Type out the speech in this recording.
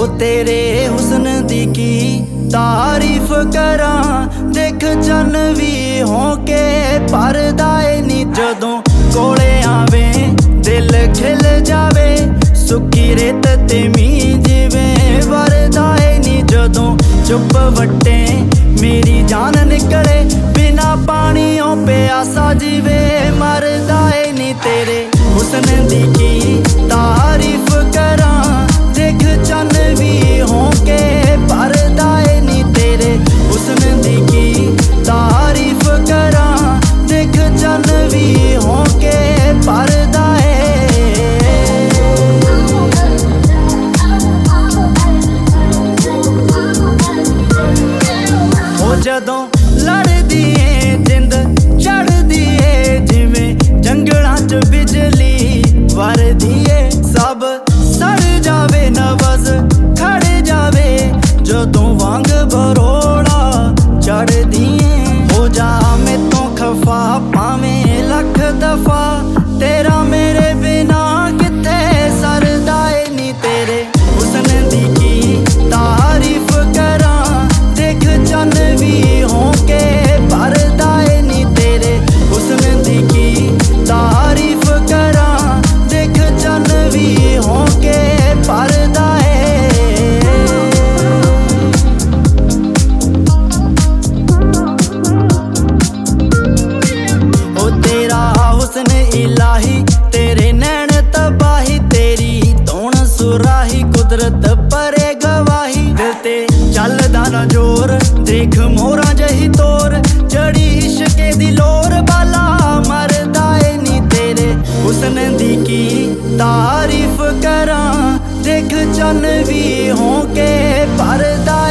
तेरे हुस्न दी की तारीफ करा, देख चन भी होके भरदा ए नी। जदों कोले आवे दिल खिल जावे, सुक्की रेत ते मींह जिवें वरदा ए नी। जदों चुप वटे मेरी जान निकले, बिना पानियों प्यासा जिवे मरदा ए नी। तेरे हुस्न दी की तारीफ करा, देख चन भी होके भरदा ए नी। तेरे हुस्न दी की तारीफ करा, देख चन भी होके भरदा ए। ओ जदों लड़दी ए जिंद चढ़दी ए, जिवें जंगलां च बिजली वरदी ए। सब सड़ जावे नवज खड़ जावे, जदों वांग बरोड़ा चढ़दी ए। हो जा मैं तो खफा भावें लख दफा, तेरा मेरे बिना किथे सरदा ए नी। तेरे हुस्न दी की तारीफ करा, देख चन भी होके भरदा ए नी। तेरे हुस्न दी की तारीफ करा, देख चन भी होके भरदा ए। ओ तेरा हुस्न इलाही, तेरे नैन तबाही, तेरी धौण सुराही कुदरत परे गवाही। दिल ते चलदा ना जोर, देख मोरा जही तोर, जड़ी इश्के दी लोर बाला मरदा ए नी। तेरे हुस्न दी की तारीफ करा, देख चन भी होके भरदा